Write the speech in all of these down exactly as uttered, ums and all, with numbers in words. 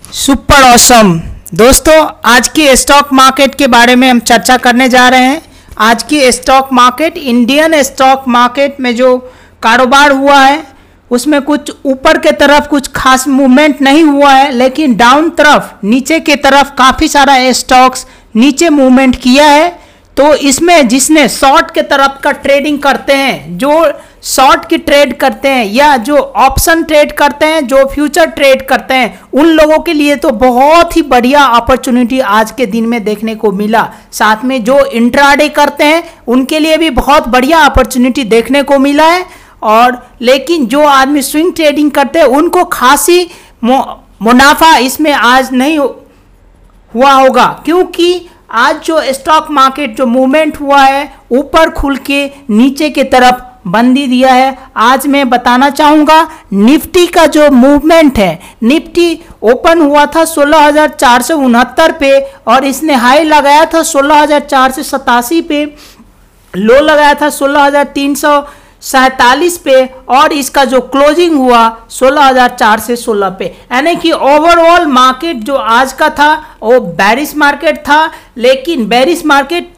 Super awesome दोस्तों, आज की स्टॉक मार्केट के बारे में हम चर्चा करने जा रहे हैं। आज की stock market, Indian stock market में जो कारोबार हुआ है उसमें कुछ ऊपर के तरफ कुछ खास मूवमेंट नहीं हुआ है, लेकिन डाउन तरफ, नीचे के तरफ काफ़ी सारा स्टॉक्स नीचे मूवमेंट किया है। तो इसमें जिसने शॉर्ट के तरफ का ट्रेडिंग करते हैं, जो शॉर्ट की ट्रेड करते हैं या जो ऑप्शन ट्रेड करते हैं, जो फ्यूचर ट्रेड करते हैं, उन लोगों के लिए तो बहुत ही बढ़िया अपॉर्चुनिटी आज के दिन में देखने को मिला। साथ में जो इंट्राडे करते हैं उनके लिए भी बहुत बढ़िया अपॉर्चुनिटी देखने को मिला है। और लेकिन जो आदमी स्विंग ट्रेडिंग करते हैं उनको खासी मुनाफा इसमें आज नहीं हुआ होगा, क्योंकि आज जो स्टॉक मार्केट जो मूवमेंट हुआ है ऊपर खुल के नीचे की तरफ बंदी दिया है। आज मैं बताना चाहूँगा निफ्टी का जो मूवमेंट है। निफ्टी ओपन हुआ था सोलह हज़ार चार सौ उनहत्तर पे और इसने हाई लगाया था सोलह हज़ार चार सौ सतासी पे, लो लगाया था सोलह हज़ार तीन सौ सैतालीस पे और इसका जो क्लोजिंग हुआ सोलह हज़ार चार से सोलह पे। यानी कि ओवरऑल मार्केट जो आज का था वो बेरिश मार्केट था, लेकिन बेरिश मार्केट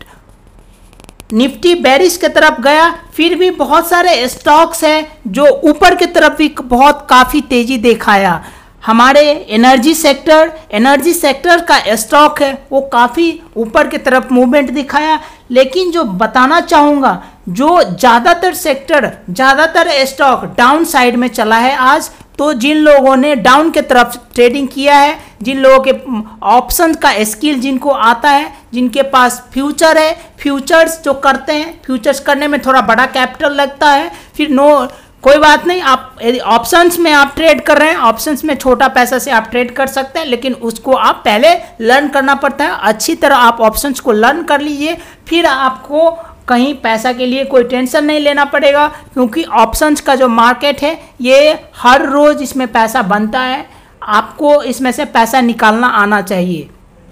निफ्टी बेरिश की तरफ गया। फिर भी बहुत सारे स्टॉक्स हैं जो ऊपर की तरफ भी बहुत काफ़ी तेजी दिखाया। हमारे एनर्जी सेक्टर एनर्जी सेक्टर का स्टॉक है वो काफ़ी ऊपर की तरफ मूवमेंट दिखाया। लेकिन जो बताना चाहूँगा, जो ज़्यादातर सेक्टर ज़्यादातर स्टॉक डाउन साइड में चला है आज। तो जिन लोगों ने डाउन के तरफ ट्रेडिंग किया है, जिन लोगों के ऑप्शन का स्किल जिनको आता है, जिनके पास फ्यूचर है, फ्यूचर्स जो करते हैं, फ्यूचर्स करने में थोड़ा बड़ा कैपिटल लगता है। फिर नो कोई बात नहीं, आप ऑप्शंस में आप ट्रेड कर रहे हैं, ऑप्शंस में छोटा पैसा से आप ट्रेड कर सकते हैं, लेकिन उसको आप पहले लर्न करना पड़ता है। अच्छी तरह आप ऑप्शंस को लर्न कर लीजिए, फिर आपको कहीं पैसा के लिए कोई टेंशन नहीं लेना पड़ेगा, क्योंकि ऑप्शंस का जो मार्केट है ये हर रोज़ इसमें पैसा बनता है। आपको इसमें से पैसा निकालना आना चाहिए।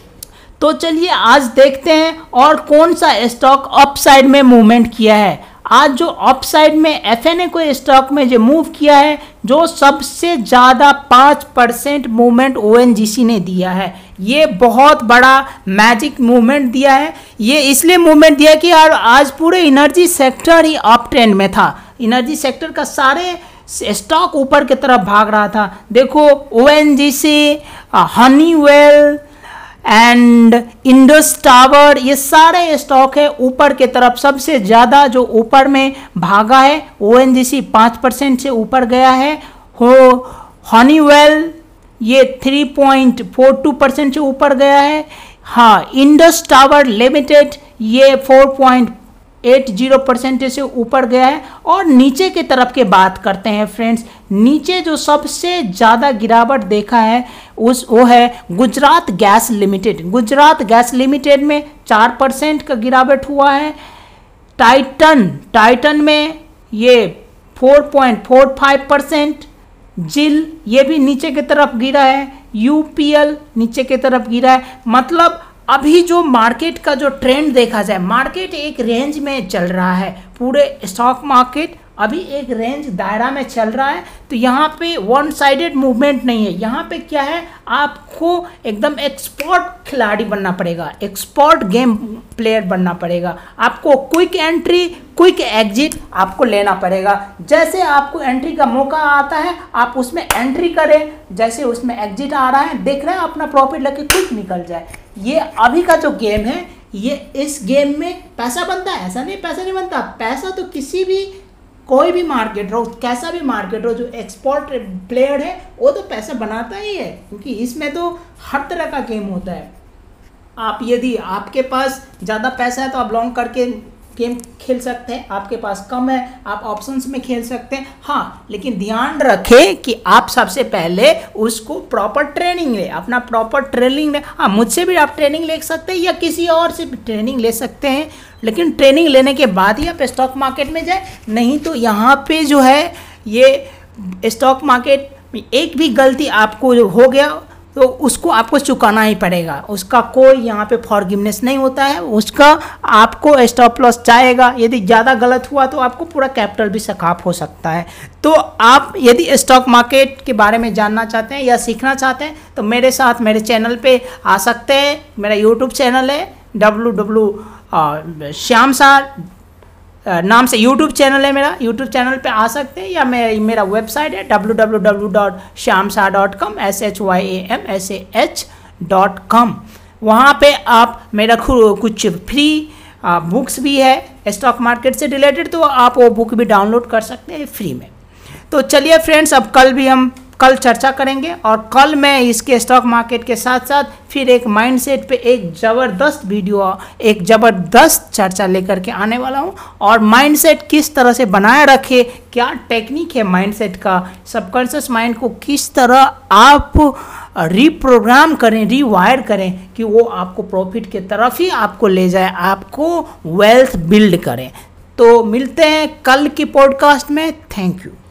तो चलिए आज देखते हैं और कौन सा स्टॉक अप साइड में मूवमेंट किया है। आज जो अप साइड में एफ एन ए को स्टॉक में जो मूव किया है, जो सबसे ज़्यादा पाँच percent movement O N G C ने दिया है। ये बहुत बड़ा मैजिक मूवमेंट दिया है। ये इसलिए मूवमेंट दिया कि यार आज पूरे एनर्जी सेक्टर ही अप ट्रेंड में था। एनर्जी सेक्टर का सारे स्टॉक ऊपर की तरफ भाग रहा था। देखो O N G C, Honeywell and Indus Tower, ये सारे स्टॉक है ऊपर के तरफ। सबसे ज़्यादा जो ऊपर में भागा है ओ एन जी सी पाँच परसेंट से ऊपर गया है। हो हनीवेल ये three point four two percent से ऊपर गया है। हाँ, इंडस टावर लिमिटेड ये four point eight zero percent से ऊपर गया है। और नीचे की तरफ के बात करते हैं फ्रेंड्स, नीचे जो सबसे ज़्यादा गिरावट देखा है उस वो है Gujarat gas limited. Gujarat gas limited में चार परसेंट का गिरावट हुआ है। टाइटन टाइटन में ये four point four five percent. जिल ये भी नीचे की तरफ गिरा है। यू पी एल नीचे की तरफ गिरा है। मतलब अभी जो मार्केट का जो ट्रेंड देखा जाए, मार्केट एक रेंज में चल रहा है। पूरे स्टॉक मार्केट अभी एक रेंज दायरा में चल रहा है। तो यहाँ पे वन साइडेड मूवमेंट नहीं है। यहाँ पे क्या है, आपको एकदम एक्सपर्ट खिलाड़ी बनना पड़ेगा, एक्सपर्ट गेम प्लेयर बनना पड़ेगा। आपको क्विक एंट्री, क्विक एग्जिट आपको लेना पड़ेगा। जैसे आपको एंट्री का मौका आता है आप उसमें एंट्री करें, जैसे उसमें एग्जिट आ रहा है देख रहे हैं, अपना प्रॉफिट लेके क्विक निकल जाए। ये अभी का जो गेम है, ये इस गेम में पैसा बनता है, ऐसा नहीं पैसा नहीं बनता। पैसा तो किसी भी कोई भी मार्केट हो, कैसा भी मार्केट हो, जो एक्सपर्ट प्लेयर है वो तो पैसा बनाता ही है, क्योंकि इसमें तो हर तरह का गेम होता है। आप यदि आपके पास ज़्यादा पैसा है तो आप लॉन्ग करके गेम खेल सकते हैं, आपके पास कम है आप ऑप्शंस में खेल सकते हैं। हाँ, लेकिन ध्यान रखें कि आप सबसे पहले उसको प्रॉपर ट्रेनिंग ले, अपना प्रॉपर ट्रेनिंग ले। हाँ, मुझसे भी आप ट्रेनिंग ले सकते हैं या किसी और से भी ट्रेनिंग ले सकते हैं, लेकिन ट्रेनिंग लेने के बाद ही आप स्टॉक मार्केट में जाए। नहीं तो यहाँ पे जो है ये स्टॉक मार्केट में एक भी गलती आपको जो हो गया तो उसको आपको चुकाना ही पड़ेगा, उसका कोई यहाँ पे फॉरगिवनेस नहीं होता है, उसका आपको स्टॉप लॉस जाएगा। यदि ज़्यादा गलत हुआ तो आपको पूरा कैपिटल भी सकाप हो सकता है। तो आप यदि स्टॉक मार्केट के बारे में जानना चाहते हैं या सीखना चाहते हैं तो मेरे साथ मेरे चैनल पे आ सकते हैं। मेरा यूट्यूब चैनल है डब्लू डब्लू श्याम सार नाम से यूट्यूब चैनल है मेरा, यूट्यूब चैनल पे आ सकते हैं, या मेरा मेरा वेबसाइट है W W W dot Shyam Saar dot com, S H Y A M S A H dot com. वहाँ पे आप मेरा कुछ फ्री बुक्स भी है स्टॉक मार्केट से रिलेटेड, तो आप वो बुक भी डाउनलोड कर सकते हैं फ्री में। तो चलिए फ्रेंड्स, अब कल भी हम कल चर्चा करेंगे, और कल मैं इसके स्टॉक मार्केट के साथ साथ फिर एक माइंडसेट पे एक ज़बरदस्त वीडियो, एक ज़बरदस्त चर्चा लेकर के आने वाला हूँ। और माइंडसेट किस तरह से बनाए रखे, क्या टेक्निक है माइंडसेट का, सबकॉन्शियस माइंड को किस तरह आप रीप्रोग्राम करें, रीवायर करें कि वो आपको प्रॉफिट के तरफ ही आपको ले जाए, आपको वेल्थ बिल्ड करें। तो मिलते हैं कल की पॉडकास्ट में। Thank you.